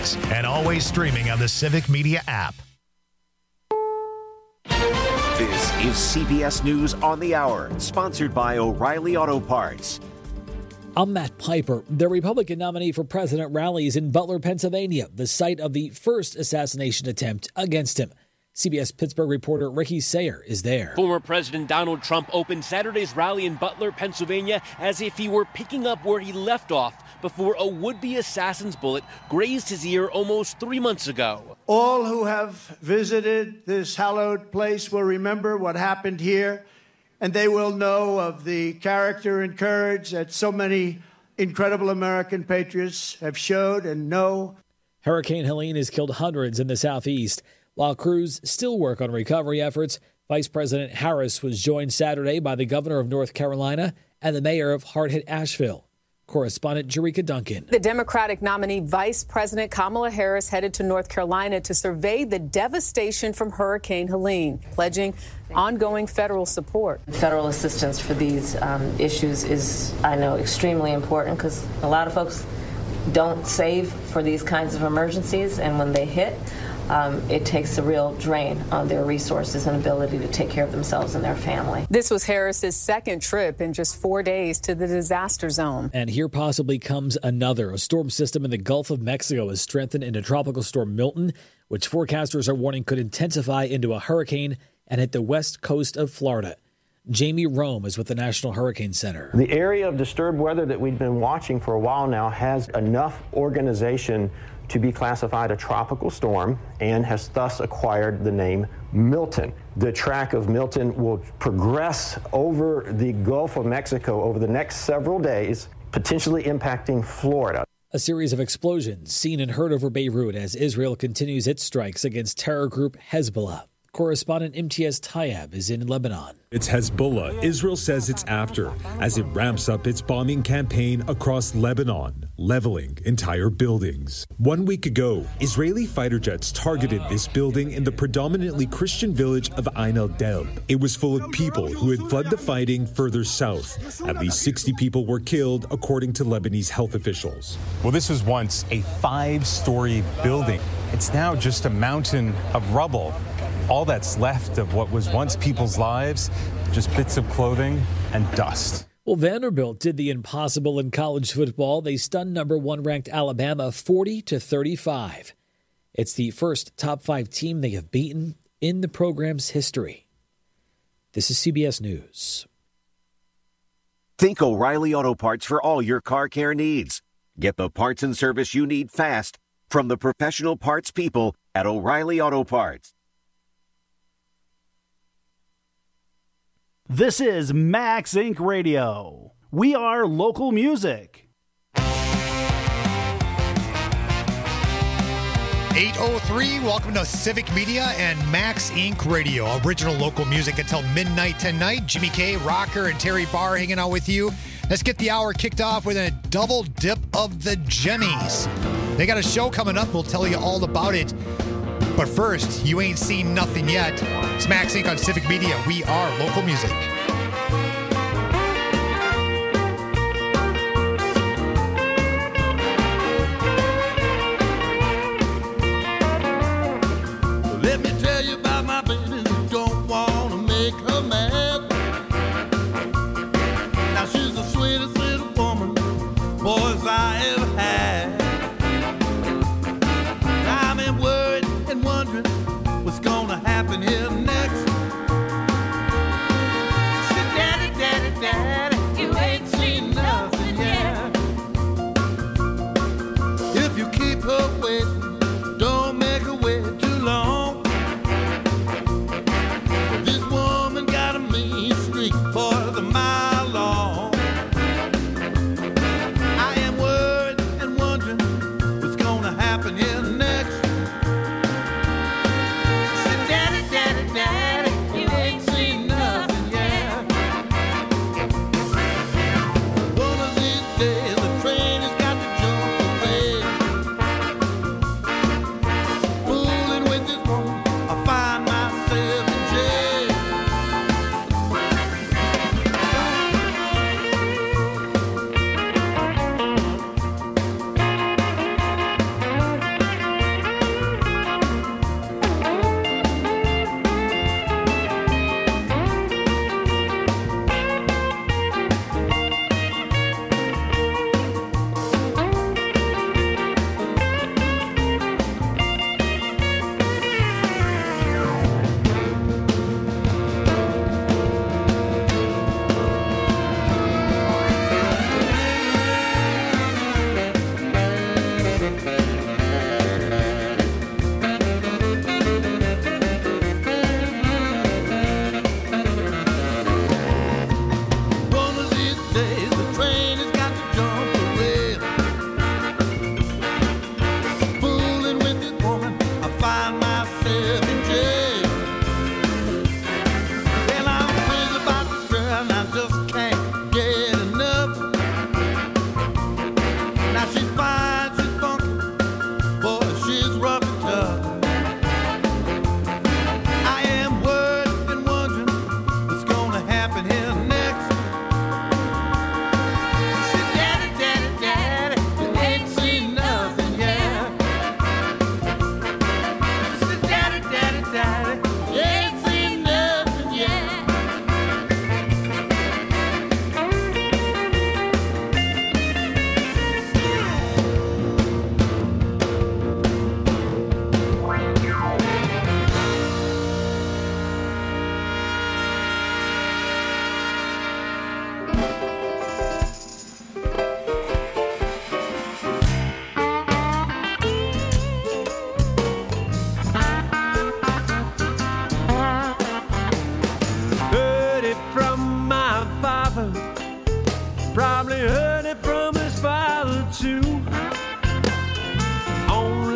mornings and always streaming on the Civic Media app. This is CBS News on the Hour, sponsored by O'Reilly Auto Parts. I'm Matt Piper. The Republican nominee for president rallies in Butler, Pennsylvania, the site of the first assassination attempt against him. CBS Pittsburgh reporter Ricky Sayer is there. Former President Donald Trump opened Saturday's rally in Butler, Pennsylvania, as if he were picking up where he left off before a would-be assassin's bullet grazed his ear almost 3 months ago. All who have visited this hallowed place will remember what happened here, and they will know of the character and courage that so many incredible American patriots have showed and know. Hurricane Helene has killed hundreds in the southeast. While crews still work on recovery efforts, Vice President Harris was joined Saturday by the governor of North Carolina and the mayor of hard-hit Asheville. Correspondent Jerika Duncan. The Democratic nominee Vice President Kamala Harris headed to North Carolina to survey the devastation from Hurricane Helene, pledging ongoing federal support. Federal assistance for these issues is, I know, extremely important because a lot of folks don't save for these kinds of emergencies, and when they hit, it takes a real drain on their resources and ability to take care of themselves and their family. This was Harris's second trip in just 4 days to the disaster zone. And here possibly comes another. A storm system in the Gulf of Mexico has strengthened into Tropical Storm Milton, which forecasters are warning could intensify into a hurricane and hit the west coast of Florida. Jamie Rome is with the National Hurricane Center. The area of disturbed weather that we've been watching for a while now has enough organization to be classified a tropical storm and has thus acquired the name Milton. The track of Milton will progress over the Gulf of Mexico over the next several days, potentially impacting Florida. A series of explosions seen and heard over Beirut as Israel continues its strikes against terror group Hezbollah. Correspondent Imtiaz Tayeb is in Lebanon. It's Hezbollah Israel says it's after as it ramps up its bombing campaign across Lebanon, leveling entire buildings. 1 week ago, Israeli fighter jets targeted this building in the predominantly Christian village of Ain el-Delb. It was full of people who had fled the fighting further south. At least 60 people were killed, according to Lebanese health officials. Well, this was once a 5-story building. It's now just a mountain of rubble. All that's left of what was once people's lives, just bits of clothing and dust. Well, Vanderbilt did the impossible in college football. They stunned number 1 ranked Alabama 40-35. It's the first top 5 team they have beaten in the program's history. This is CBS News. Think O'Reilly Auto Parts for all your car care needs. Get the parts and service you need fast from the professional parts people at O'Reilly Auto Parts. This is Max Inc. Radio. We are local music. 8:03, welcome to Civic Media and Max Inc. Radio. Original local music until midnight tonight. Jimmy K, Rocker, and Terry Barr hanging out with you. Let's get the hour kicked off with a double dip of the Jimmies. They got a show coming up. We'll tell you all about it. But first, you ain't seen nothing yet. It's Max Inc. on Civic Media. We are local music. Let me tell you about my baby who don't want to make her mad. Now she's the sweetest little woman boys I ever had. I've been worried and wondering what's gonna happen here next. She said, Daddy, Daddy, Daddy, you ain't seen nothing yet. If you keep her waiting, don't make her wait too long. This woman got a mean streak for the mile long. I am worried and wondering what's gonna happen here next.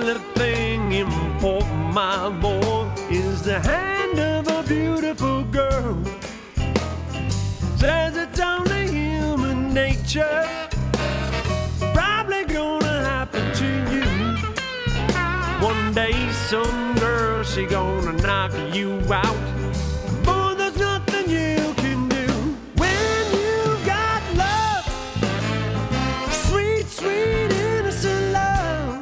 only thing important, my boy, is the hand of a beautiful girl. Says it's only human nature, probably gonna happen to you. One day some girl, she gonna knock you out. Boy, there's nothing you can do when you got love, sweet, sweet, innocent love.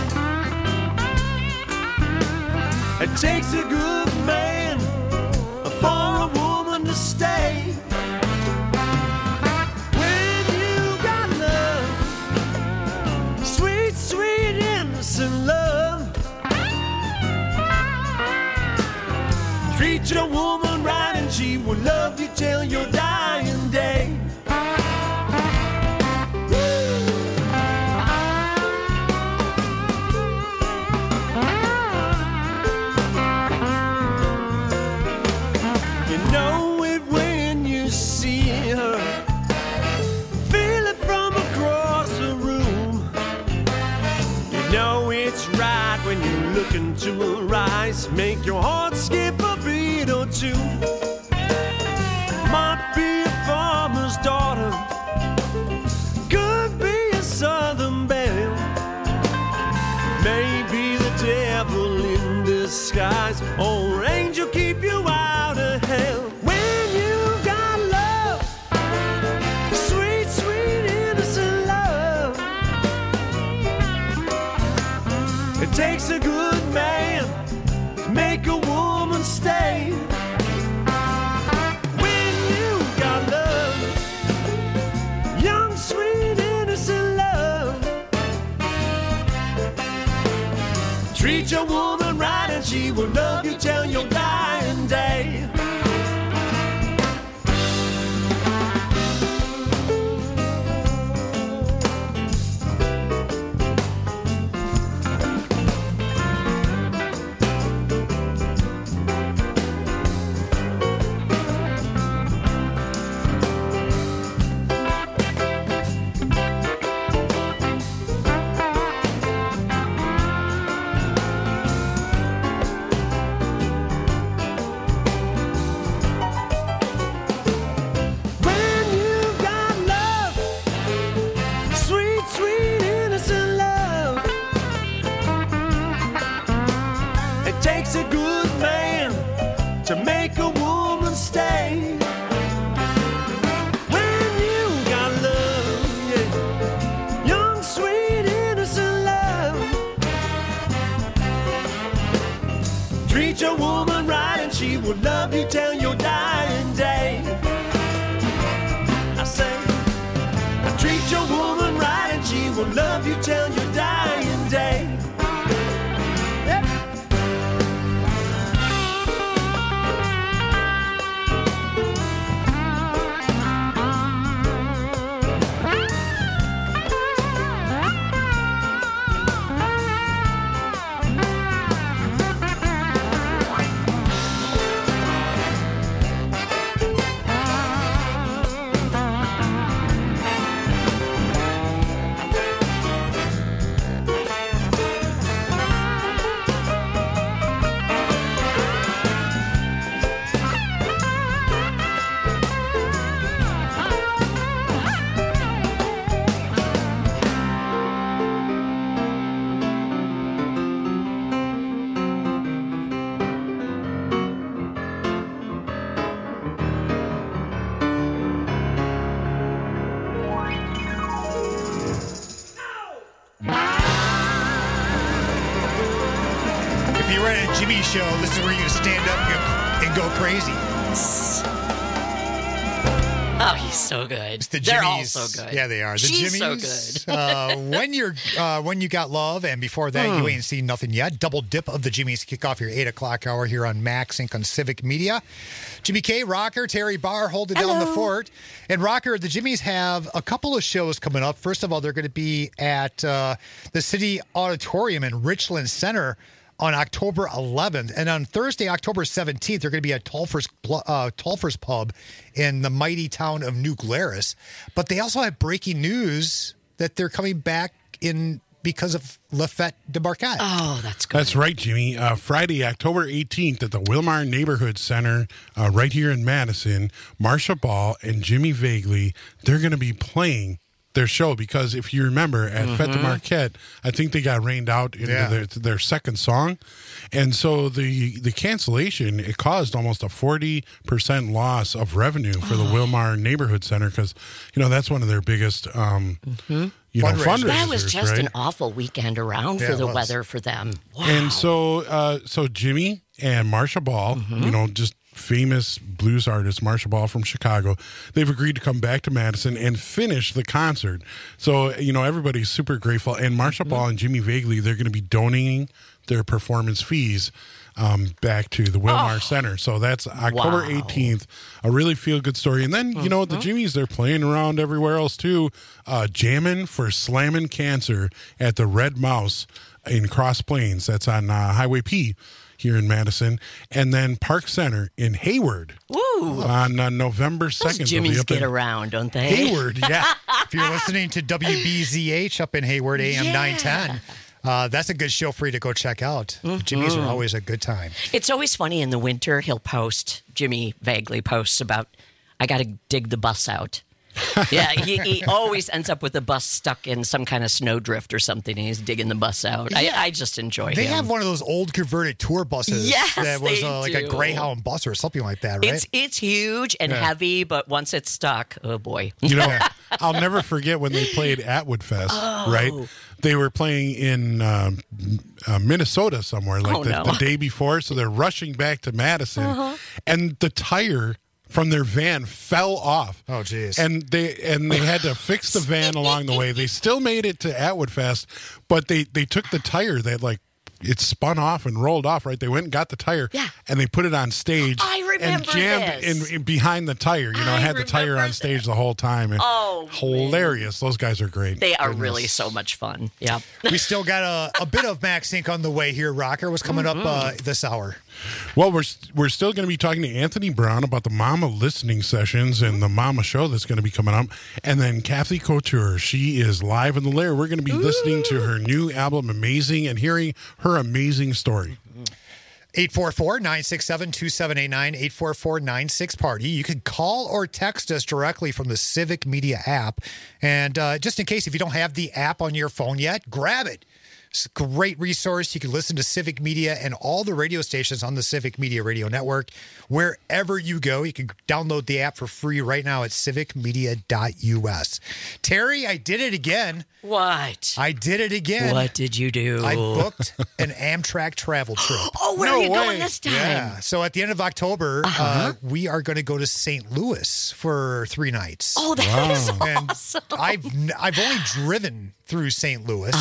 It takes a good man for a woman to stay. When you got love, sweet, sweet, innocent love. Treat your woman right and she will love you till your dying day. You know it when you see her, feel it from across the room. You know it's right when you look into her eyes, make your heart skip a beat or two. Might be a farmer's daughter, could be a southern belle, maybe the devil in disguise, or angel keep you out of hell. When you got love, sweet, sweet, innocent love. It takes a good man to make a woman stay. When you got love, young, sweet, innocent love. Treat your woman right and she will love you till your dying day. When you got love, sweet, sweet, innocent love. It takes a good man to make a woman stay. When you got love, yeah, young, sweet, innocent love. Treat your woman right and she will love you till your dying day. I say, treat your woman right and she will love you till your dying day. Yep. If you were at a Jimmy show, this is where you're going to stand up and go crazy. Oh, he's so good. It's the They're all Jimmies. so good. Yeah, they are. The She's Jimmies. so good. When you got love, and before that, you ain't seen nothing yet. Double dip of the Jimmies kick off your 8 o'clock hour here on Max Inc. on Civic Media. Jimmy K, Rocker, Terry Barr holding down the fort. And Rocker, the Jimmies have a couple of shows coming up. First of all, they're going to be at the City Auditorium in Richland Center on October 11th. And on Thursday, October 17th, they're going to be at Tulfers Pub in the mighty town of New Glarus. But they also have breaking news that they're coming back in because of La Fête de Marquette. Oh, that's good. That's right, Jimmy. Friday, October 18th at the Wilmar Neighborhood Center right here in Madison, Marsha Ball and Jimmy Vagley, they're going to be playing their show because if you remember at Fête de Marquette, I think they got rained out into their second song. And so the cancellation, it caused almost a 40% loss of revenue for the Wilmar Neighborhood Center because, that's one of their biggest fundraisers. That was just right? an awful weekend around for the weather for them. Wow. And so Jimmy and Marsha Ball, just famous blues artist Marsha Ball from Chicago, they've agreed to come back to Madison and finish the concert. So, everybody's super grateful. And Marsha Ball and Jimmy Vagley, they're going to be donating their performance fees back to the Wilmar Center. So that's October 18th, a really feel-good story. And then, the Jimmies, they're playing around everywhere else too, jamming for Slammin' Cancer at the Red Mouse in Cross Plains. That's on Highway P here in Madison. And then Park Center in Hayward on November 2nd. Those Jimmies get around, don't they? Hayward, yeah. If you're listening to WBZH up in Hayward, AM 910, that's a good show for you to go check out. The Jimmies are always a good time. It's always funny in the winter, Jimmy Vagley posts about, I got to dig the bus out. Yeah, he always ends up with the bus stuck in some kind of snowdrift or something, and he's digging the bus out. Yeah. I just enjoy him. They have one of those old converted tour buses that was like a Greyhound bus or something like that, right? It's huge and heavy, but once it's stuck, oh boy. I'll never forget when they played at Woodfest, right? They were playing in Minnesota somewhere, the day before, so they're rushing back to Madison, and the tire from their van fell off. Oh, geez. And they had to fix the van along the way. They still made it to Atwood Fest, but they took the tire that it spun off and rolled off, right? They went and got the tire and they put it on stage and jammed in behind the tire. Had the tire on stage the whole time. And hilarious. Man. Those guys are great. They are really so much fun. Yeah. We still got a bit of Max Inc. on the way here, Rocker. What's coming up this hour? Well, we're still going to be talking to Anthony Brown about the Mama listening sessions and the Mama show that's going to be coming up. And then Kathy Couture, she is live in the lair. We're going to be listening to her new album, Amazing, and hearing her amazing story. 844-967-2789, 844-96-PARTY. You can call or text us directly from the Civic Media app. And just in case, if you don't have the app on your phone yet, grab it. It's a great resource. You can listen to Civic Media and all the radio stations on the Civic Media Radio Network. Wherever you go, you can download the app for free right now at civicmedia.us. Terry, I did it again. What? I did it again. What did you do? I booked an Amtrak travel trip. Oh, where are you going this time? Yeah. So at the end of October, we are going to go to St. Louis for 3 nights. Oh, that is awesome. And I've only driven through St. Louis.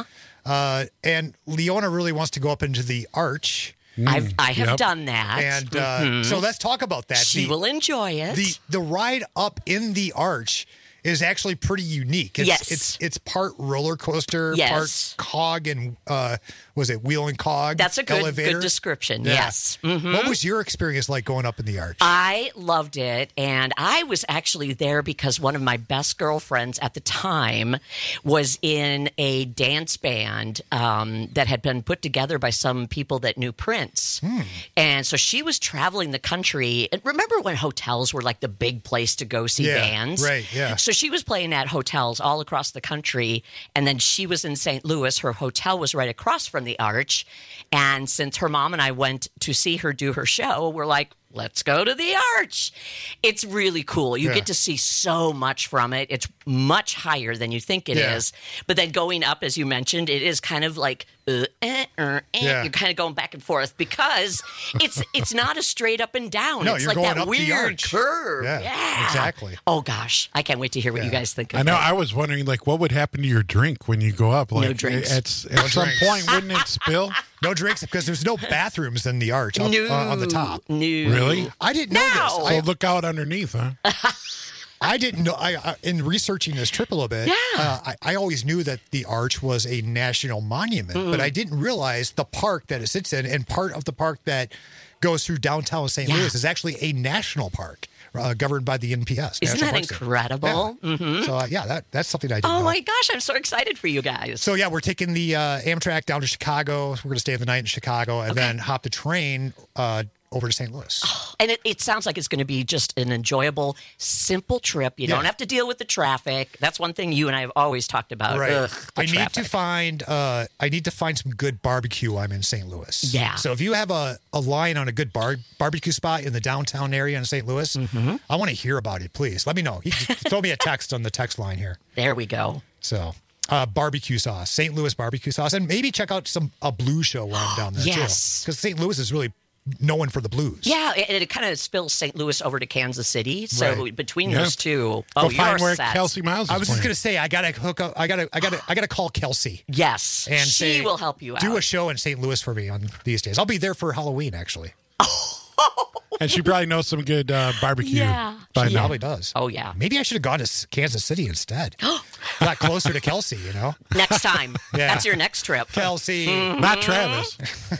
And Leona really wants to go up into the Arch. I have done that. And so let's talk about that. She will enjoy it. The ride up in the Arch is actually pretty unique. It's part roller coaster, part cog and was it wheel and cog? That's a good description. Yeah. Yes. Mm-hmm. What was your experience like going up in the Arch? I loved it, and I was actually there because one of my best girlfriends at the time was in a dance band that had been put together by some people that knew Prince. And so she was traveling the country. And remember when hotels were like the big place to go see bands? Right, yeah. So she was playing at hotels all across the country, and then she was in St. Louis. Her hotel was right across from the Arch, and since her mom and I went to see her do her show, we're like, let's go to the Arch. It's really cool. You get to see so much from it. It's much higher than you think it is. But then going up, as you mentioned, it is kind of like you're kind of going back and forth because it's not a straight up and down. No, it's you're like going that up weird the Arch. curve. Yeah, exactly. Oh gosh, I can't wait to hear what you guys think of I know. that. I was wondering, what would happen to your drink when you go up? No drinks. At some point, wouldn't it spill? No drinks because there's no bathrooms in the Arch on the top. No. Really? I didn't know this. So look out underneath, huh? I didn't know. In researching this trip a little bit, I always knew that the Arch was a national monument, but I didn't realize the park that it sits in and part of the park that goes through downtown St. Louis is actually a national park. governed by the NPS. Isn't National that Park incredible? Yeah. Mm-hmm. So, that's something I didn't know. Oh, my gosh. I'm so excited for you guys. So, we're taking the Amtrak down to Chicago. We're going to stay the night in Chicago and then hop the train over to St. Louis. And it sounds like it's going to be just an enjoyable, simple trip. You don't have to deal with the traffic. That's one thing you and I have always talked about. Right. Ugh, I need to find some good barbecue. I'm in St. Louis. Yeah. So if you have a line on a good barbecue spot in the downtown area in St. Louis, I want to hear about it. Please let me know. Throw me a text on the text line here. There we go. So. Barbecue sauce, St. Louis barbecue sauce, and maybe check out a blues show while I'm down there too. Because St. Louis is really known for the blues. Yeah, it kind of spills St. Louis over to Kansas City. So between those two, Go find where set. Kelsey Miles is I was just playing. going to say I got to hook up. I got to call Kelsey. Yes, and she will help you out. Do a show in St. Louis for me on these days. I'll be there for Halloween actually. And she probably knows some good barbecue. Yeah, she probably does. Oh yeah. Maybe I should have gone to Kansas City instead. Got closer to Kelsey, you know. Next time. That's your next trip. Kelsey, not Travis.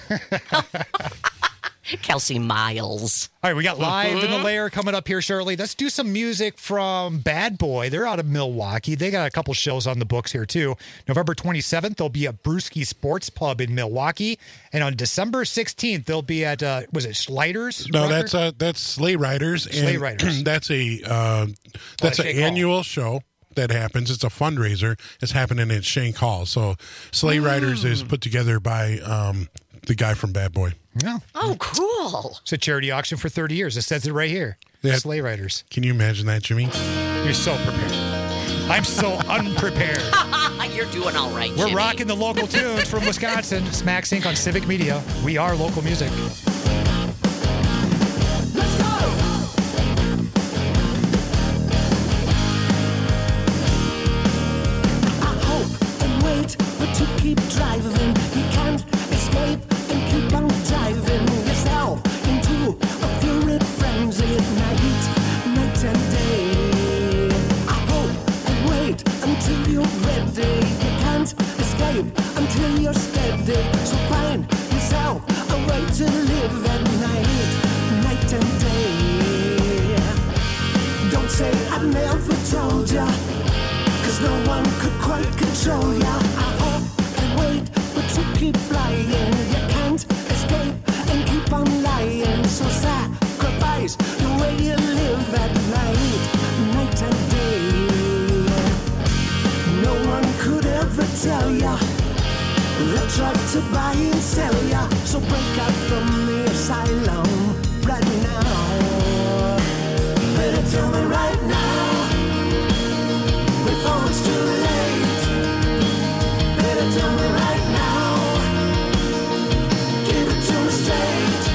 Kelsey Miles. All right, we got Live in the Lair coming up here shortly. Let's do some music from Bad Boy. They're out of Milwaukee. They got a couple shows on the books here, too. November 27th, they'll be at Brewski Sports Pub in Milwaukee. And on December 16th, they'll be at, was it Schleiter's? No, that's Sleigh Riders. Sleigh Riders. That's an annual show that happens. It's a fundraiser. It's happening at Shank Hall. So Sleigh Riders is put together by the guy from Bad Boy. Yeah. Oh, cool. It's a charity auction for 30 years. It says it right here. Yeah. Sleigh Riders. Can you imagine that, Jimmy? You're so prepared. I'm so unprepared. You're doing all right, We're Jimmy. rocking the local tunes from Wisconsin. It's Max Inc. on Civic Media. We are local music. Let's go! I hope and wait, but you keep driving. You can't escape and keep on driving yourself into a fury frenzy at night and day. I hope and wait until you're ready. You can't escape until you're steady. So find yourself a way to live at night and day. Don't say I never told ya, 'cause no one could quite control ya. I hope and wait, but you keep flying. You can't escape and keep on lying. So sacrifice the way you live at night and day. No one could ever tell ya. They tried to buy and sell ya. So break out from the asylum right now. Better tell me right now, before it's too late. Better tell me right now, give it to me straight.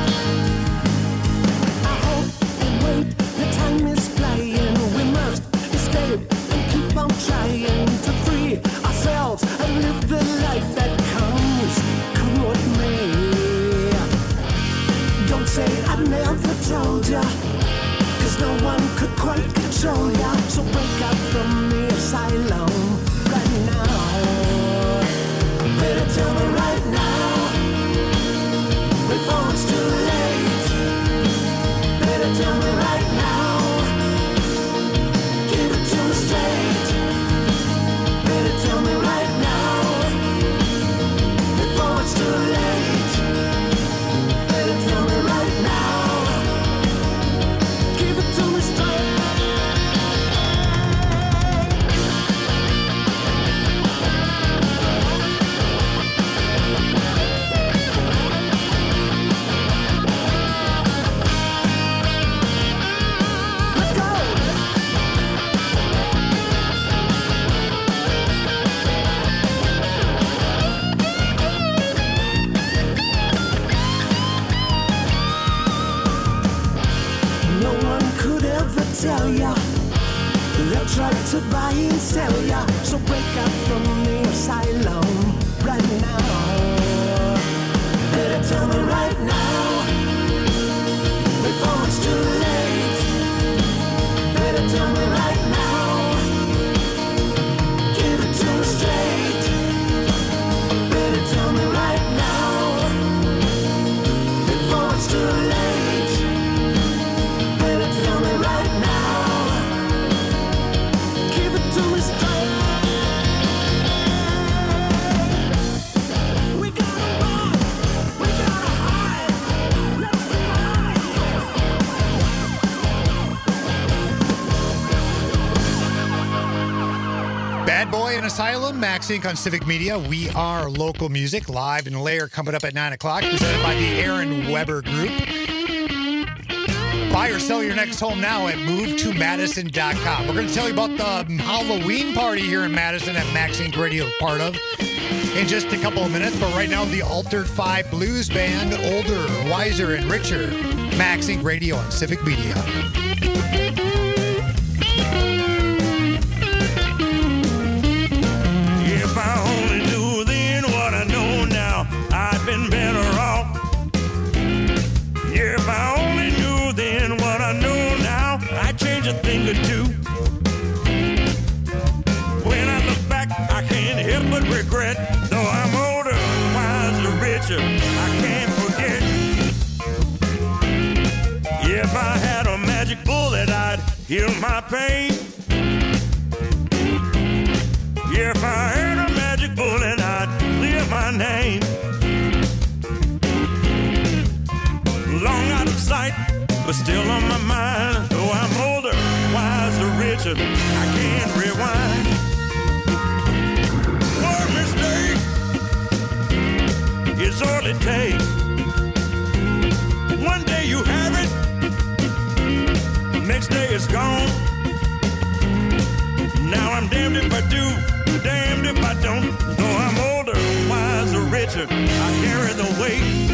I hope and wait, the time is flying. We must escape and keep on trying to free ourselves and live the life that comes, come what may. Don't say I never told ya, 'cause no one could quite control ya. So break out from the asylum right now. Better tell me right now, before it's too late. Better tell me right now, give it to me straight. Better tell me right now, before it's too late. Better tell me right now, give it to me straight. Let's go! No one could ever tell ya. They tried to buy and sell ya. So break out from the asylum right now. Better tell me right now, before it's too late. Better tell me right now, give it to me straight. Better tell me right now, before it's too late. Better tell me Asylum, Max Inc. on Civic Media. We are local music, live in Lair, coming up at 9 o'clock, presented by the Aaron Weber Group. Buy or sell your next home now at movetomadison.com. We're going to tell you about the Halloween party here in Madison that Max Inc. Radio is part of in just a couple of minutes. But right now, the Altered 5 Blues Band, older, wiser, and richer. Max Inc. Radio on Civic Media. If I only knew then what I know now, I'd been better off. If I only knew then what I know now, I'd change a thing or two. When I look back, I can't help but regret. Though I'm older, wiser, richer, I can't forget. If I had a magic bullet, I'd heal my pain. If I had a magic bullet, I'd clear my name. Long out of sight, but still on my mind. Though I'm older, wiser, richer, I can't rewind. One mistake is all it takes. One day you have it, next day it's gone. Now I'm damned if I do, damned if I don't. Though I'm older, wiser, richer, I carry the weight.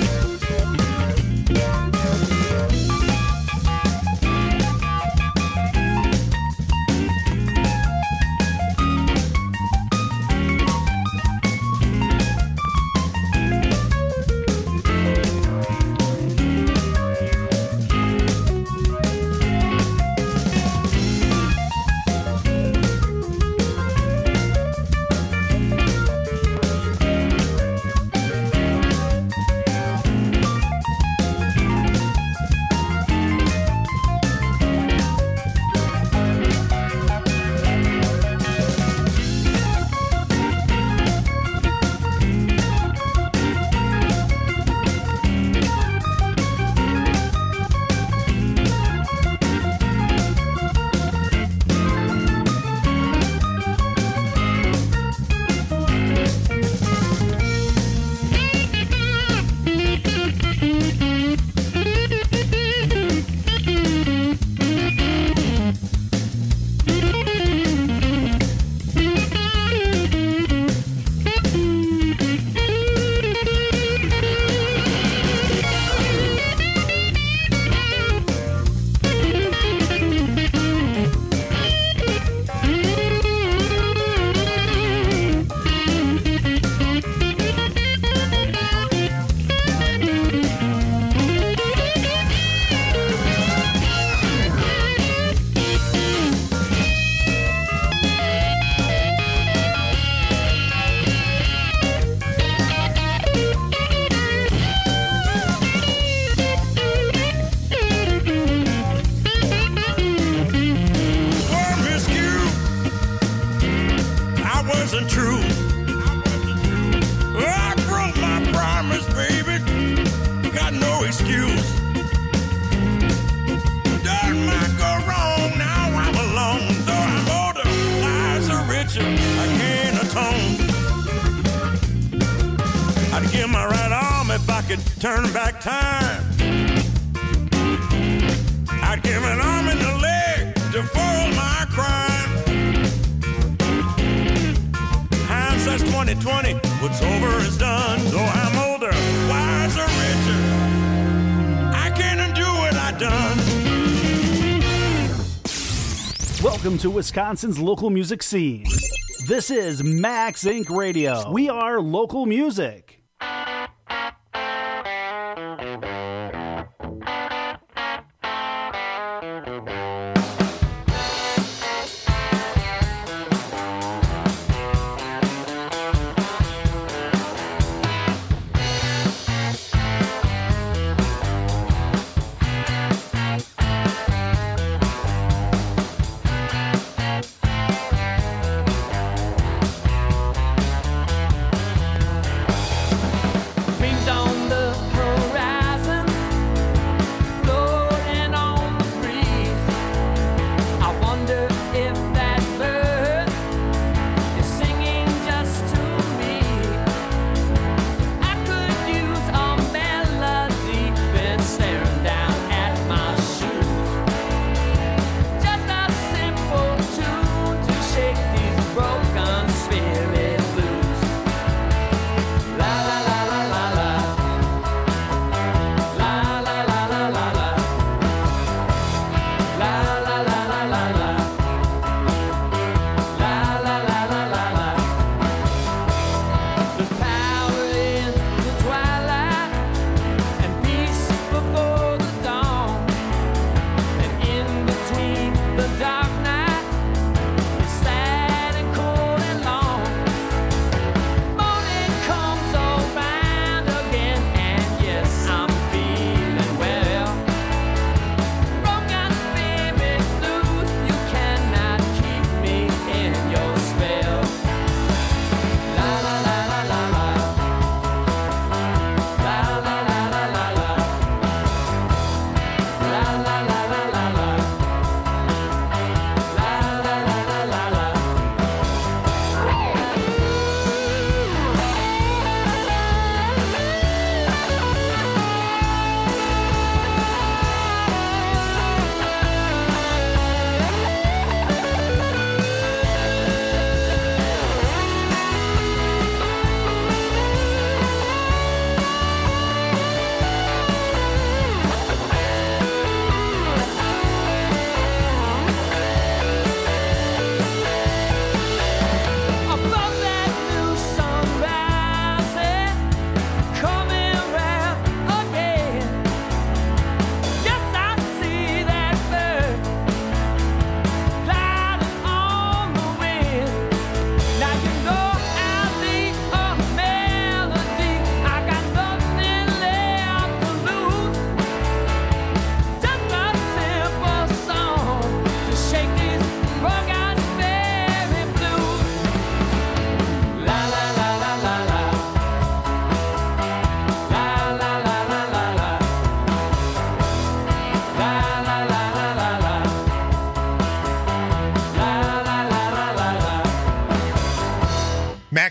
Turn back time. I'd give an arm and a leg to foil my crime. Hindsight's 20/20. What's over is done. Though I'm older, wiser, richer, I can't undo what I done. Welcome to Wisconsin's local music scene. This is Max Inc. Radio. We are local music.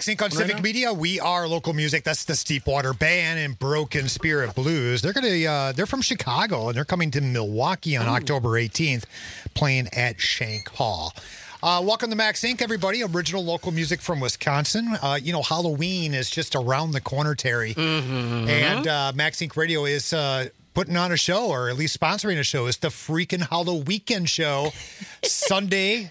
Max Inc. on Civic Media. We are local music. That's the Steepwater Band and Broken Spirit Blues. They're from Chicago, and they're coming to Milwaukee on October 18th, playing at Shank Hall. Welcome to Max Inc., everybody. Original local music from Wisconsin. Halloween is just around the corner, Terry. Mm-hmm. And Max Inc. Radio is putting on a show, or at least sponsoring a show. It's the freaking Halloween show. Saturday,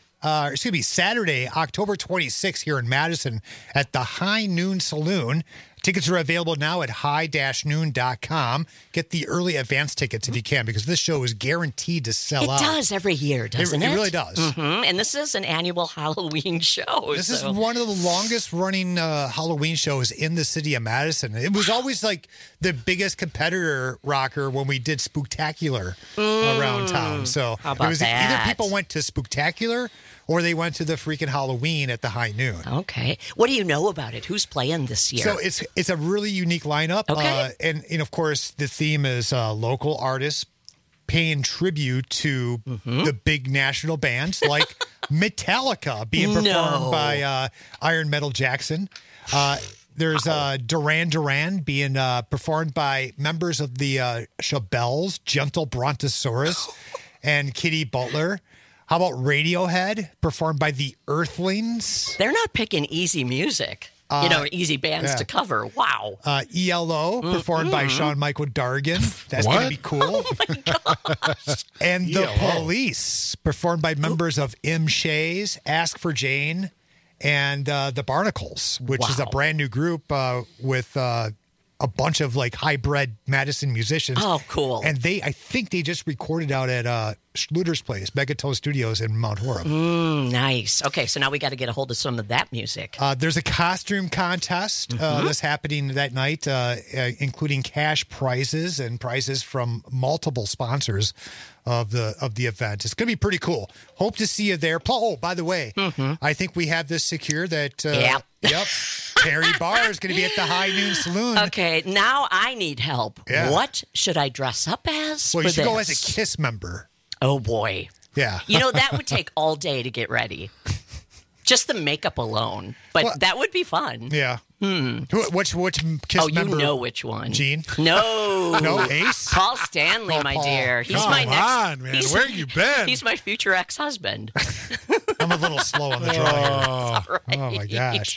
October 26th here in Madison at the High Noon Saloon. Tickets are available now at high-noon.com. Get the early advance tickets if you can, because this show is guaranteed to sell out. It does every year, doesn't it? It really does. Mm-hmm. And this is an annual Halloween show. This is one of the longest running Halloween shows in the city of Madison. It was always like the biggest competitor, Rocker, when we did Spooktacular around town. So how about that? Either people went to Spooktacular or they went to the freaking Halloween at the High Noon. Okay. What do you know about it? Who's playing this year? So it's a really unique lineup. Okay. And of course, the theme is local artists paying tribute to the big national bands like Metallica being performed by Iron Metal Jackson. There's Duran Duran being performed by members of the Shabelles, Gentle Brontosaurus, and Kitty Butler. How about Radiohead, performed by the Earthlings? They're not picking easy music. Easy bands to cover. Wow. ELO, performed by Sean Michael Dargan. That's going to be cool. Oh, my gosh. And The Police, performed by members of M. Shays, Ask for Jane, and the Barnacles, which is a brand new group with a bunch of like hybrid Madison musicians. Oh, cool. And I think they just recorded out at Schluter's place, Megatone Studios in Mount Horeb. Nice. Okay, so now we got to get a hold of some of that music. There's a costume contest that's happening that night, including cash prizes and prizes from multiple sponsors of the event. It's going to be pretty cool. Hope to see you there. Paul, by the way, I think we have this secure that yep. Terry Barr is going to be at the High Noon Saloon. Okay, now I need help. Yeah. What should I dress up as? Well, for you should this? go as a KISS member. Oh, boy. Yeah. That would take all day to get ready. Just the makeup alone. But that would be fun. Yeah. Which KISS member? You know which one. Gene? No. No, Ace? Paul Stanley, my Paul. dear. He's Come my next. on, man. Where you been? He's my future ex-husband. I'm a little slow on the draw here. Right. Oh, my gosh.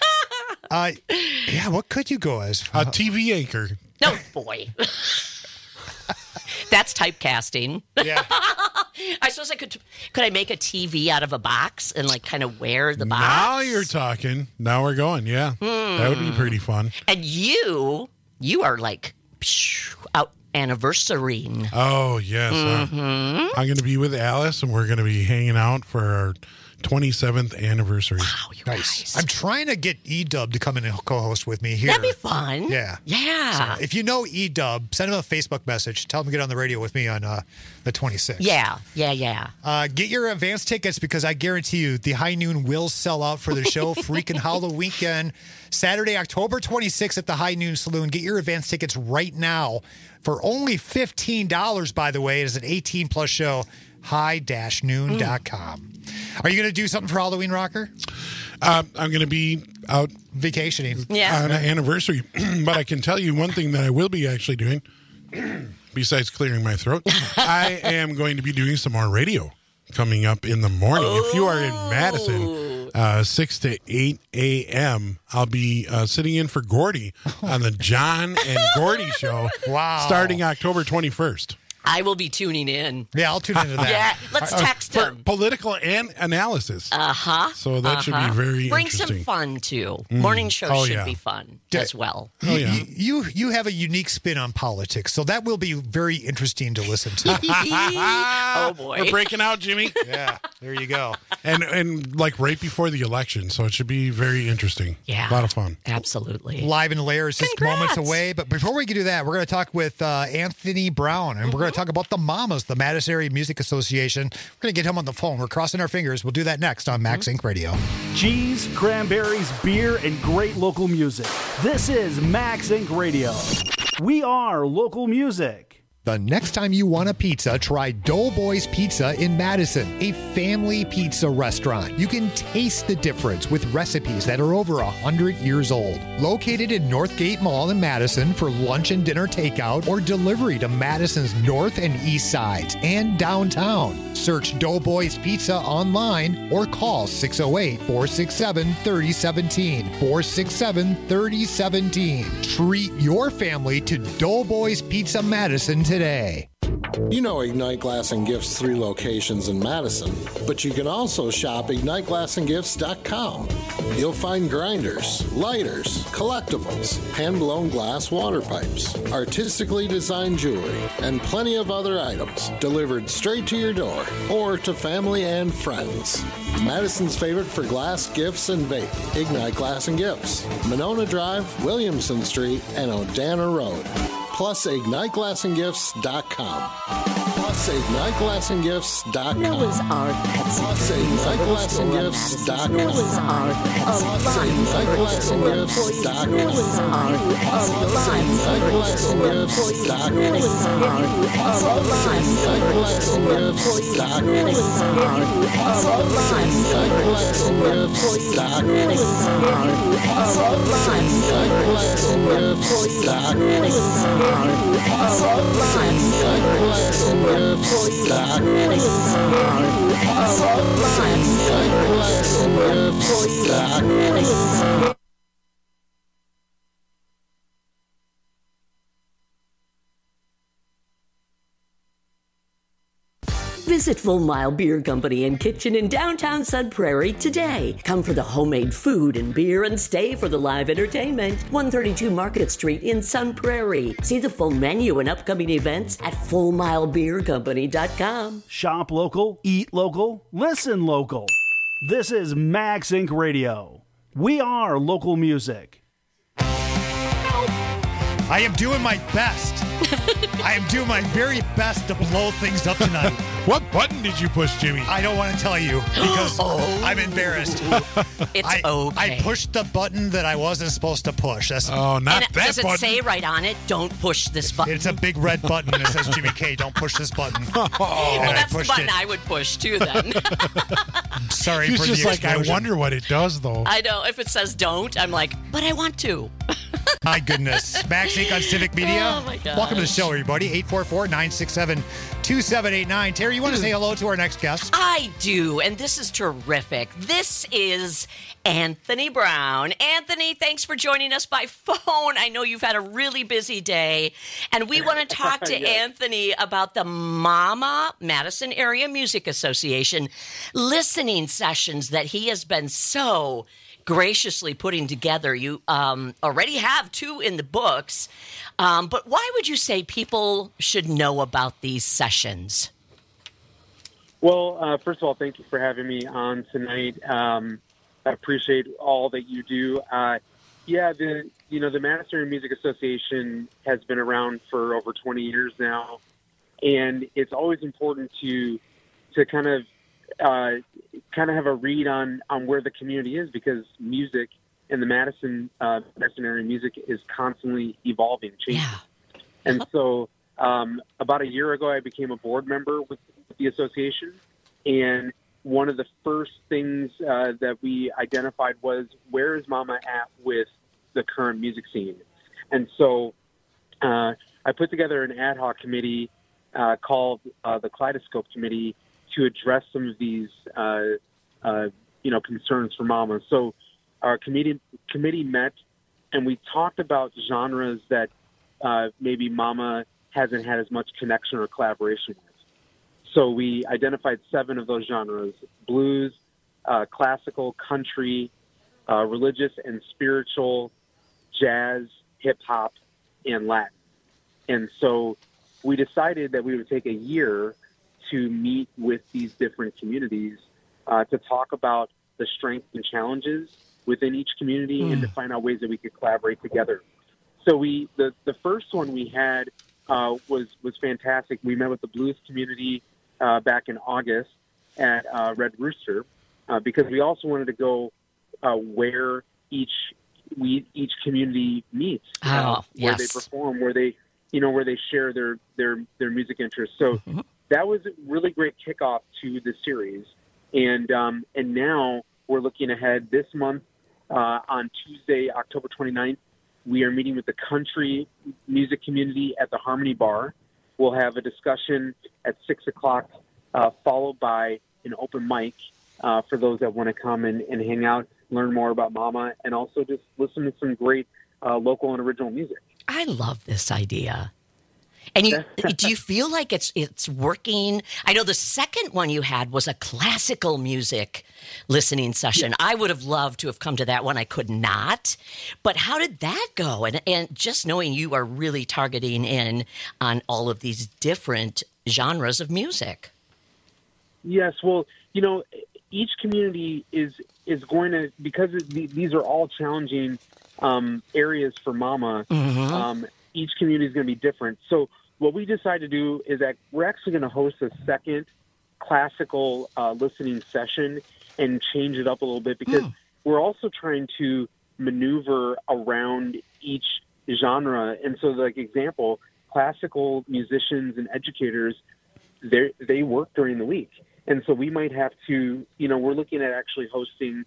What could you go as? A TV anchor. No, boy. That's typecasting. Yeah. I suppose I could I make a TV out of a box and like kind of wear the box? Now you're talking. Now we're going. Yeah. That would be pretty fun. And you are like out anniversarying. Oh, yes. I'm going to be with Alice, and we're going to be hanging out for our 27th anniversary. Wow, you guys. I'm trying to get E-Dub to come in and co-host with me here. That'd be fun. Yeah. Yeah. So if you know E-Dub, send him a Facebook message. Tell him to get on the radio with me on the 26th. Yeah. Get your advance tickets, because I guarantee you the High Noon will sell out for the show. Freaking Halloween weekend. Saturday, October 26th at the High Noon Saloon. Get your advance tickets right now for only $15, by the way. It is an 18-plus show. high-noon.com. Are you going to do something for Halloween, Rocker? I'm going to be out vacationing on an anniversary. But I can tell you one thing that I will be actually doing, besides clearing my throat. I am going to be doing some more radio coming up in the morning. If you are in Madison, 6 to 8 a.m., I'll be sitting in for Gordy on the John and Gordy show. Wow. Starting October 21st. I will be tuning in. Yeah, I'll tune into that. Yeah, let's text for him. Political and analysis. So that should be very Bring interesting. some fun, too. Morning show should be fun as well. Oh, yeah. You have a unique spin on politics, so that will be very interesting to listen to. Oh, boy. We're breaking out, Jimmy. Yeah, there you go. And like right before the election, so it should be very interesting. Yeah. A lot of fun. Absolutely. Live in Layers just moments away. But before we can do that, we're going to talk with Anthony Brown, and we're going to talk about the Mamas, the Madison Area Music Association. We're going to get him on the phone. We're crossing our fingers. We'll do that next on Max Inc. Radio. Cheese, cranberries, beer, and great local music. This is Max Inc. Radio. We are local music. The next time you want a pizza, try Doughboys Pizza in Madison, a family pizza restaurant. You can taste the difference with recipes that are over 100 years old. Located in Northgate Mall in Madison for lunch and dinner takeout or delivery to Madison's north and east sides and downtown. Search Doughboys Pizza online or call 608-467-3017. 467-3017. Treat your family to Doughboys Pizza Madison today. You know Ignite Glass and Gifts 3 locations in Madison, but you can also shop IgniteGlassandGifts.com. You'll find grinders, lighters, collectibles, hand-blown glass water pipes, artistically designed jewelry, and plenty of other items delivered straight to your door or to family and friends. Madison's favorite for glass, gifts, and vape, Ignite Glass and Gifts, Monona Drive, Williamson Street, and Odana Road. Plus IgniteGlassandGifts.com. Plus IgniteGlassandGifts.com. Plus IgniteGlassandGifts.com. Plus IgniteGlassandGifts.com. Visit Full Mile Beer Company and Kitchen in downtown Sun Prairie today. Come for the homemade food and beer and stay for the live entertainment. 132 Market Street in Sun Prairie. See the full menu and upcoming events at FullMileBeerCompany.com. Shop local, eat local, listen local. This is Max Inc. Radio. We are local music. I am doing my best. I am doing my very best to blow things up tonight. What button did you push, Jimmy? I don't want to tell you because I'm embarrassed. It's okay. I pushed the button that I wasn't supposed to push. That's not that button. Does it say right on it, don't push this button? It's a big red button that says, Jimmy K, don't push this button. Well, that's the button I would push, too, then. Sorry He's for just the like, explosion. I wonder what it does, though. I know. If it says don't, I'm like, but I want to. My goodness. Max Inc. on Civic Media. Oh, my gosh. Welcome to the show, everybody. 844-967-2789. Terry, you want to say hello to our next guest? I do, and this is terrific. This is Anthony Brown. Anthony, thanks for joining us by phone. I know you've had a really busy day, and we want to talk to Anthony about the MAMA, Madison Area Music Association, listening sessions that he has been so graciously putting together. You already have 2 in the books, but why would you say people should know about these sessions? Well, first of all, thank you for having me on tonight. I appreciate all that you do. The Madison Area Music Association has been around for over 20 years now, and it's always important to kind of have a read on where the community is, because music in the Madison area music is constantly evolving, changing. Yeah. And so about a year ago, I became a board member with the association, and one of the first things that we identified was, where is MAMA at with the current music scene? And so I put together an ad hoc committee called the Kaleidoscope Committee to address some of these concerns for MAMA. So our committee met, and we talked about genres that maybe MAMA hasn't had as much connection or collaboration with. So we identified 7 of those genres: blues, classical, country, religious and spiritual, jazz, hip-hop, and Latin. And so we decided that we would take a year to meet with these different communities to talk about the strengths and challenges within each community and to find out ways that we could collaborate together. So the first one we had was fantastic. We met with the blues community back in August at Red Rooster because we also wanted to go where each community meets, where they perform, where they where they share their music interests. So that was a really great kickoff to the series. And now we're looking ahead this month on Tuesday, October 29th. We are meeting with the country music community at the Harmony Bar. We'll have a discussion at 6 o'clock, followed by an open mic for those that want to come and hang out, learn more about Mama, and also just listen to some great local and original music. I love this idea. And do you feel like it's working? I know the second one you had was a classical music listening session. I would have loved to have come to that one. I could not. But how did that go? And just knowing you are really targeting in on all of these different genres of music. Yes, well, each community is going to, because these are all challenging areas for Mama, each community is going to be different. So what we decided to do is that we're actually going to host a second classical listening session and change it up a little bit, because we're also trying to maneuver around each genre. And so, like, example, classical musicians and educators, they work during the week. And so we might have to, we're looking at actually hosting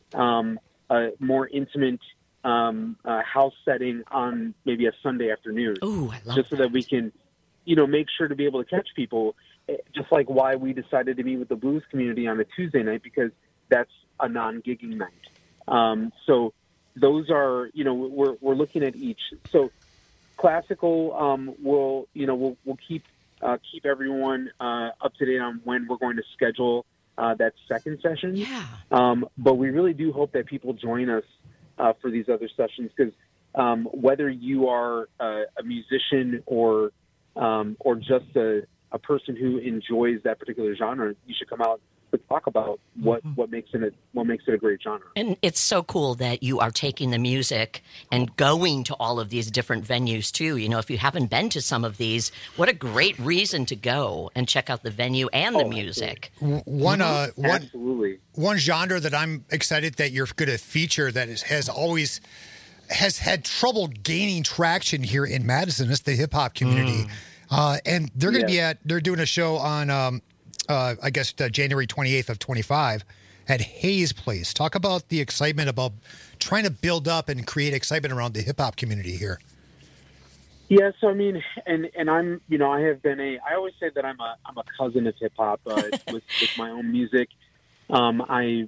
a more intimate house setting on maybe a Sunday afternoon. Ooh, I love just so that we can, make sure to be able to catch people, just like why we decided to meet with the blues community on a Tuesday night, because that's a non-gigging night. So those are, we're looking at each. So classical, we'll keep everyone up to date on when we're going to schedule that second session. Yeah. But we really do hope that people join us for these other sessions, because whether you are a musician or just a person who enjoys that particular genre, you should come out to talk about what makes it a great genre. And it's so cool that you are taking the music and going to all of these different venues too. If you haven't been to some of these, what a great reason to go and check out the venue and the music. Absolutely. One genre that I'm excited that you're going to feature that has had trouble gaining traction here in Madison is the hip hop community. And they're going to they're doing a show on, I guess, January 28th of 25 at Hayes Place. Talk about the excitement about trying to build up and create excitement around the hip hop community here. Yeah, so I mean, and I'm, I have been I always say that I'm a cousin of hip hop with my own music. My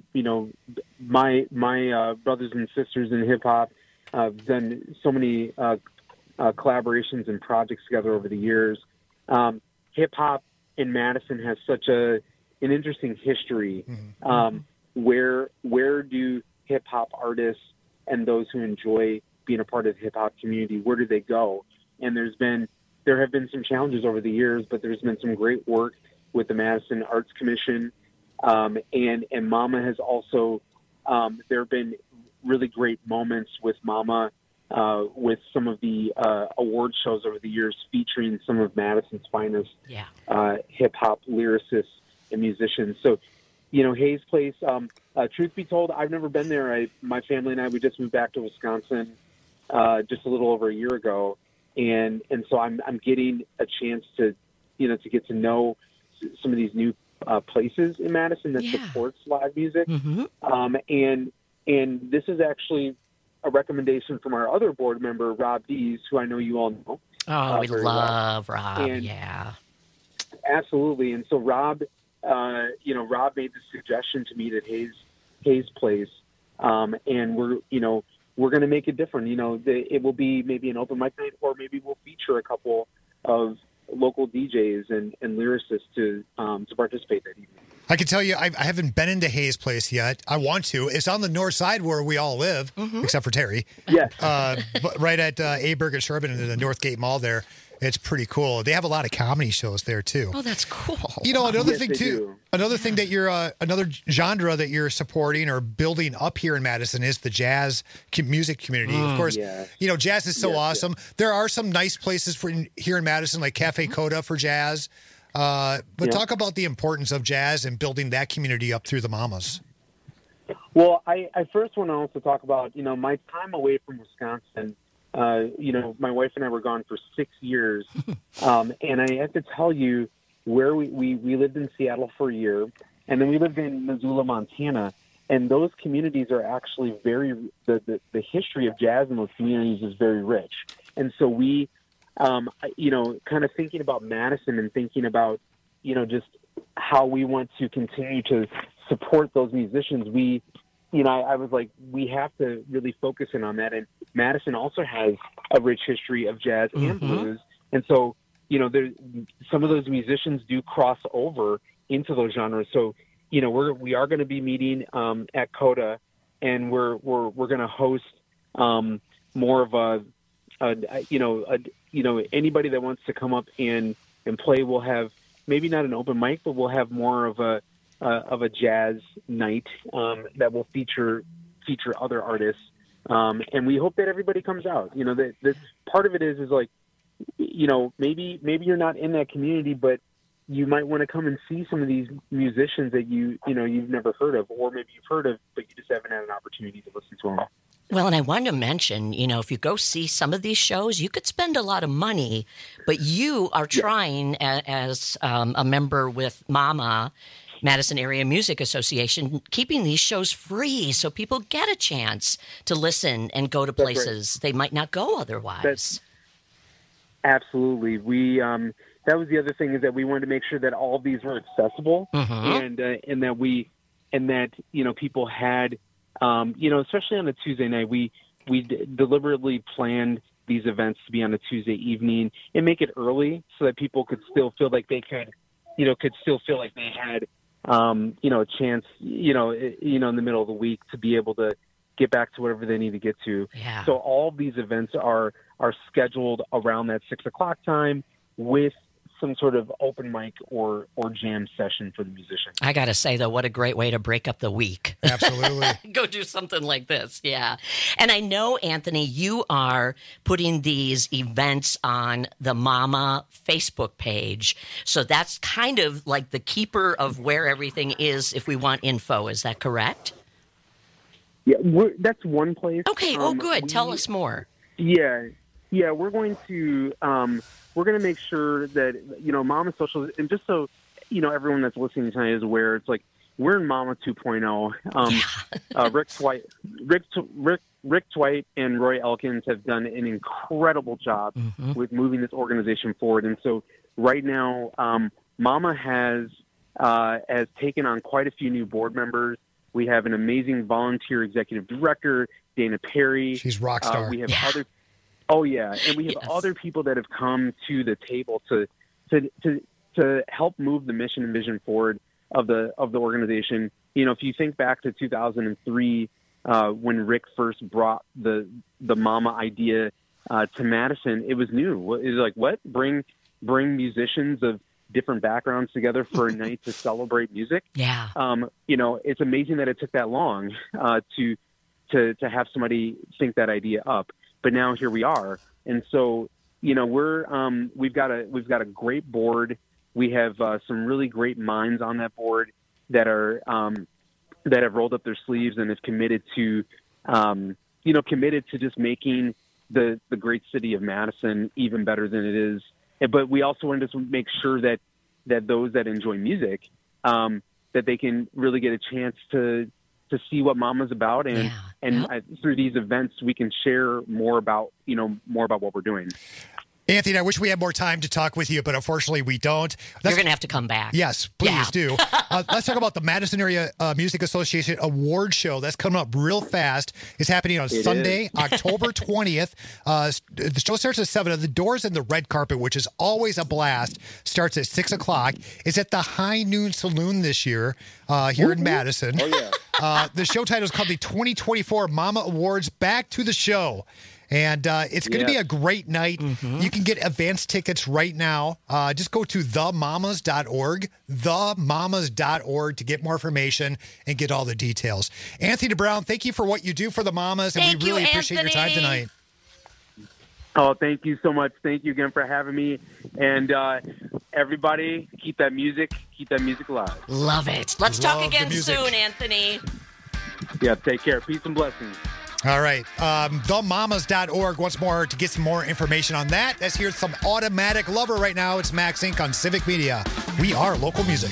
brothers and sisters in hip hop have done so many collaborations and projects together over the years. Hip hop in Madison has such an interesting history. Where do hip hop artists and those who enjoy being a part of the hip hop community, where do they go? And there have been some challenges over the years, but there's been some great work with the Madison Arts Commission, and Mama has also. There have been really great moments with Mama, with some of the award shows over the years featuring some of Madison's finest hip hop lyricists and musicians. So, Hayes Place. Truth be told, I've never been there. My family and I, we just moved back to Wisconsin just a little over a year ago, and so I'm getting a chance to get to know some of these new places in Madison that supports live music. And this is actually a recommendation from our other board member, Rob Dees, who I know you all know. Oh, we love Rob. Absolutely. And so Rob made the suggestion to meet at Hayes Place, and we're going to make it different. It will be maybe an open mic night, or maybe we'll feature a couple of local DJs and lyricists to participate that evening. I can tell you, I haven't been into Hayes Place yet. I want to. It's on the north side where we all live, except for Terry. Yes. But right at Aberg and Sherman in the Northgate Mall there. It's pretty cool. They have a lot of comedy shows there, too. Oh, that's cool. Another thing, too. Another thing that you're, another genre that you're supporting or building up here in Madison is the jazz music community. Of course, jazz is so awesome. There are some nice places here in Madison, like Cafe Coda for jazz. But talk about the importance of jazz and building that community up through the Mamas. Well, I first want to also talk about, my time away from Wisconsin my wife and I were gone for 6 years. And I have to tell you, where we lived in Seattle for a year, and then we lived in Missoula, Montana. And those communities are actually the history of jazz in those communities is very rich. And so we, kind of thinking about Madison and thinking about, just how we want to continue to support those musicians, I was like, we have to really focus in on that. And Madison also has a rich history of jazz and blues. And so, some of those musicians do cross over into those genres. So, we are going to be meeting at Coda, and we're going to host more of anybody that wants to come up and play. We'll have maybe not an open mic, but we'll have more of a jazz night that will feature other artists, and we hope that everybody comes out. That this part of it is like, maybe you're not in that community, but you might want to come and see some of these musicians that you've never heard of, or maybe you've heard of, but you just haven't had an opportunity to listen to them. Well, and I wanted to mention, if you go see some of these shows, you could spend a lot of money, but you are trying as a member with MAMA, Madison Area Music Association, keeping these shows free so people get a chance to listen and go to places they might not go otherwise. Absolutely. We that was the other thing, is that we wanted to make sure that all of these were accessible, and that people had, especially on a Tuesday night, we deliberately planned these events to be on a Tuesday evening and make it early so that people could still feel like they had, a chance, in the middle of the week to be able to get back to whatever they need to get to. Yeah. So all of these events are scheduled around that 6 o'clock time with some sort of open mic or jam session for the musicians. I got to say, though, what a great way to break up the week. Absolutely. Go do something like this. Yeah. And I know, Anthony, you are putting these events on the MAMA Facebook page. So that's kind of like the keeper of where everything is if we want info. Is that correct? Yeah, that's one place. Okay. Good. Tell us more. Yeah. We're going to make sure that MAMA Social, and just so everyone that's listening tonight is aware, it's like we're in MAMA 2.0. Rick Twite and Roy Elkins have done an incredible job with moving this organization forward, and so right now MAMA has taken on quite a few new board members. We have an amazing volunteer executive director, Dana Perry. She's rock star. We have other. Oh yeah, and we have other people that have come to the table to help move the mission and vision forward of the organization. If you think back to 2003, when Rick first brought the MAMA idea to Madison, it was new. It was like, what? Bring musicians of different backgrounds together for a night to celebrate music. Yeah. It's amazing that it took that long to have somebody think that idea up. But now here we are, and so we've got a great board. We have some really great minds on that board that are that have rolled up their sleeves and is committed to just making the great city of Madison even better than it is. But we also wanted to make sure that those that enjoy music that they can really get a chance to see what MAMA's about, and through these events we can share more about what we're doing. Anthony, I wish we had more time to talk with you, but unfortunately we don't. You're going to have to come back. Yes, please do. Let's talk about the Madison Area Music Association Award Show. That's coming up real fast. It's happening on Sunday, October 20th. The show starts at 7. The doors and the red carpet, which is always a blast, starts at 6 o'clock. It's at the High Noon Saloon this year here in Madison. Oh, yeah. The show title is called the 2024 MAMA Awards Back to the Show. And it's going to be a great night. You can get advance tickets right now. Just go to themamas.org, themamas.org to get more information and get all the details. Anthony Brown, thank you for what you do for the Mamas, and we really appreciate your time tonight. Oh, thank you so much. Thank you again for having me. And everybody, keep that music alive. Love it. Let's talk again soon, Anthony. Yeah, take care. Peace and blessings. All right. Themamas.org once more to get some more information on that. Let's hear some Automatic Lover right now. It's Max Inc. on Civic Media. We are local music.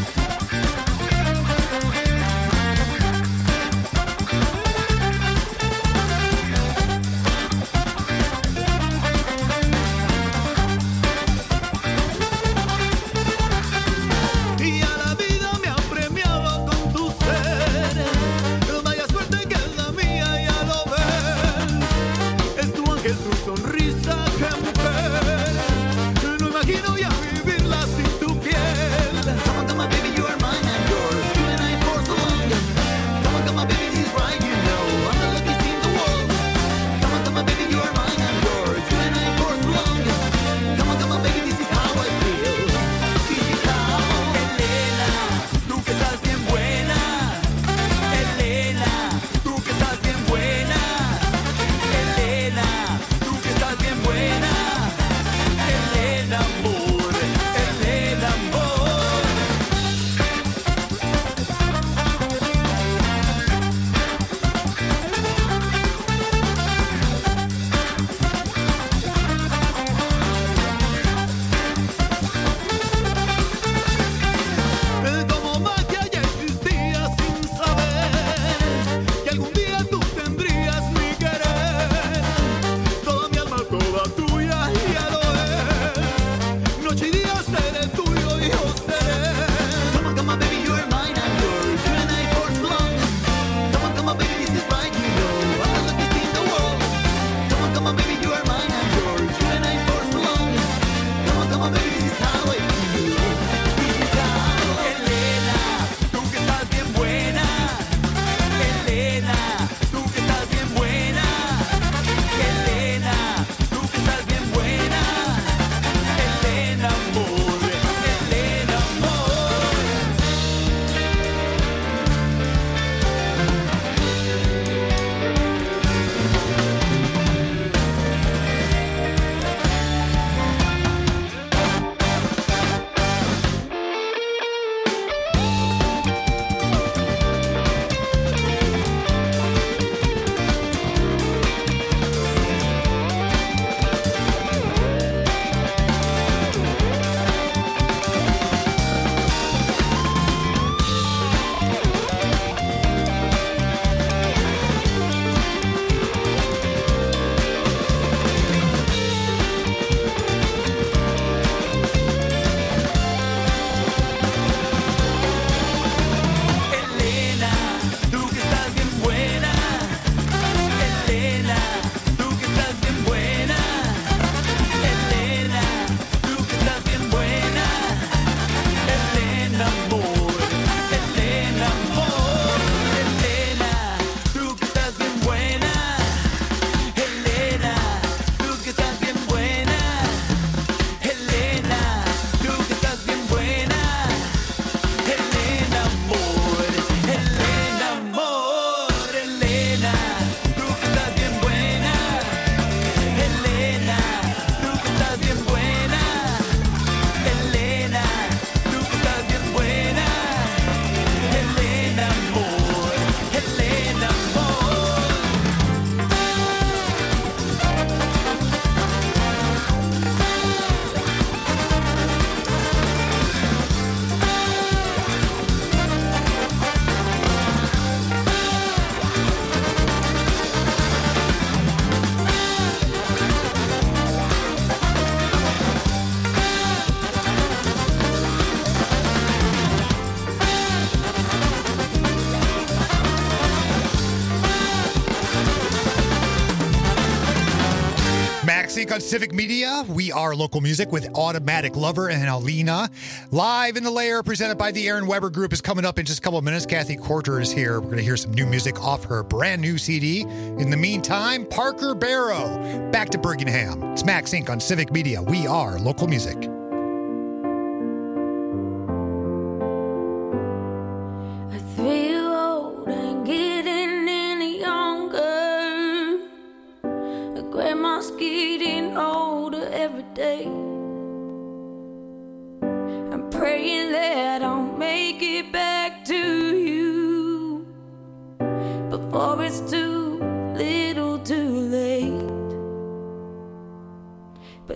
Sync on Civic Media. We are local music with Automatic Lover and Alina. Live in the Lair, presented by the Aaron Weber Group, is coming up in just a couple of minutes. Kathy Quarter is here. We're going to hear some new music off her brand new CD. In the meantime, Parker Barrow. Back to Birmingham. It's Max Inc. on Civic Media. We are local music. A 3-year-old ain't getting any younger. A grandma's getting older every day. I'm praying that I'll make it back to you before it's too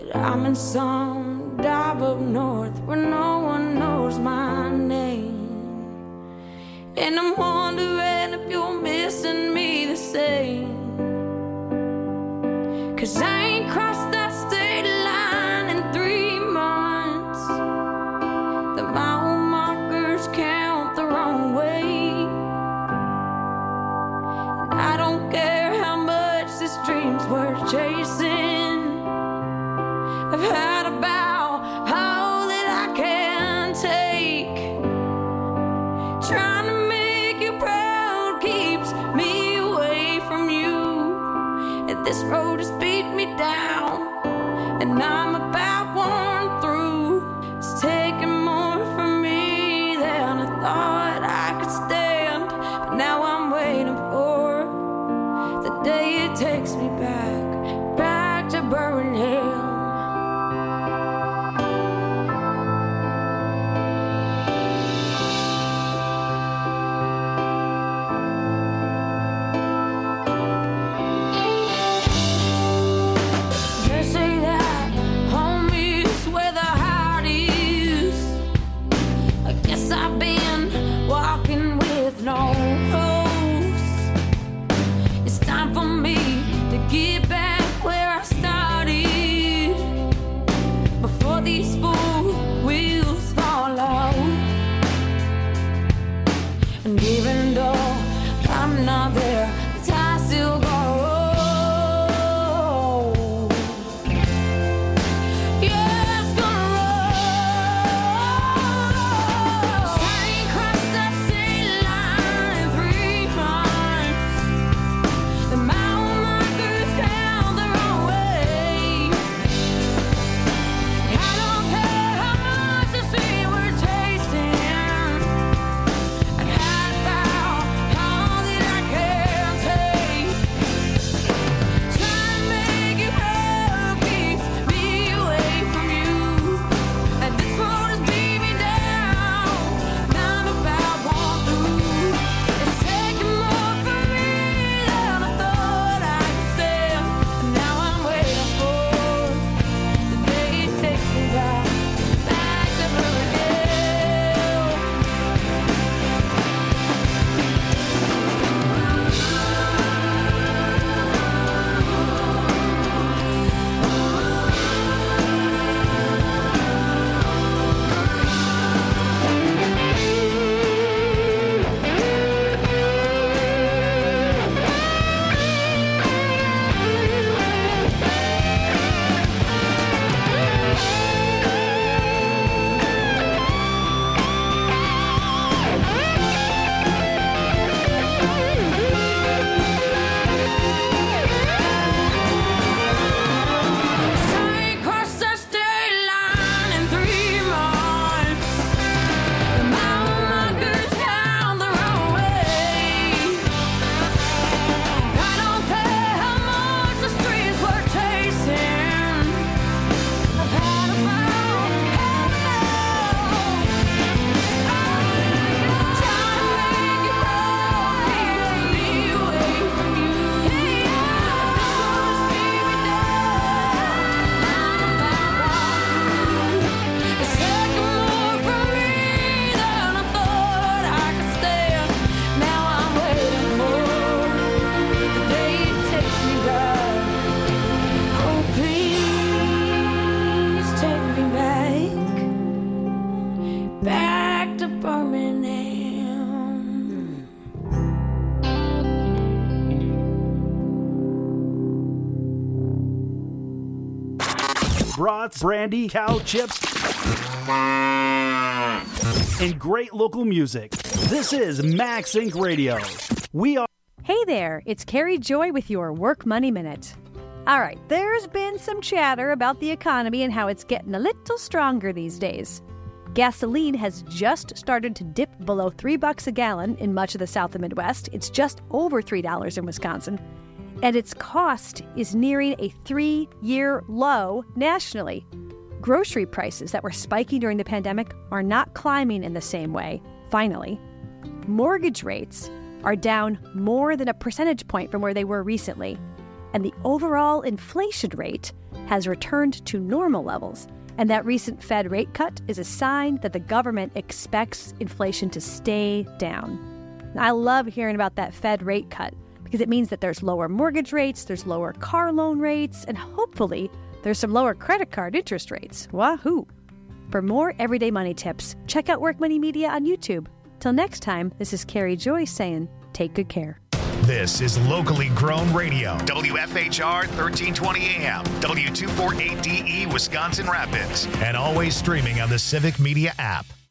that I'm in some dive up north where no one knows my name. And I'm wondering if you're missing me the same. 'Cause I ain't crossed that state line in 3 months. The mile markers count the wrong way. And I don't care how much this dream's worth chasing. I've had about all that I can take. Trying to make you proud keeps me away from you. And this road has beat me down, and I'm about worn through. It's taking more from me than I thought I could stand. But now I'm waiting for the day it takes me back to Birmingham. They say that home is where the heart is. I guess I've been walking with no hopes. It's time for me to get back where I started before these fool wheels fall off. And even though I'm not there, the time still goes. Yeah, it's gonna roll. I ain't crossed that state line in 3 months. The mile markers count the wrong way. I don't care how much the street we're chasing. I've had about all that I can take. Trying to make you proud keeps me away from you. And this road has beat me down, and I'm about worn through. It's taking more from me than I thought I could stand. And now I'm waiting for the day it takes me back to Birmingham. I ain't crossed that state line in 3 months. The mile markers count the wrong way. I don't care how much the streets were chasing. I've had about. Trying to make you proud keeps me away from you. This road's beat me down. It's taking more from me than I thought I could stand. Now I'm waiting for the day it takes me back. Oh, please take me back to Birmingham. Brats, brandy, cow chips, and great local music. This is Max Inc. Radio. We are. Hey there, it's Carrie Joy with your Work Money Minute. All right, there's been some chatter about the economy and how it's getting a little stronger these days. Gasoline has just started to dip below $3 a gallon in much of the South and Midwest. It's just over $3 in Wisconsin. And its cost is nearing a 3-year low nationally. Grocery prices that were spiking during the pandemic are not climbing in the same way, finally. Mortgage rates are down more than a percentage point from where they were recently. And the overall inflation rate has returned to normal levels, and that recent Fed rate cut is a sign that the government expects inflation to stay down. I love hearing about that Fed rate cut because it means that there's lower mortgage rates, there's lower car loan rates, and hopefully there's some lower credit card interest rates. Wahoo! For more everyday money tips, check out Work Money Media on YouTube. Till next time, this is Carrie Joy saying, take good care. This is locally grown radio. WFHR 1320 AM, W248DE Wisconsin Rapids, and always streaming on the Civic Media app.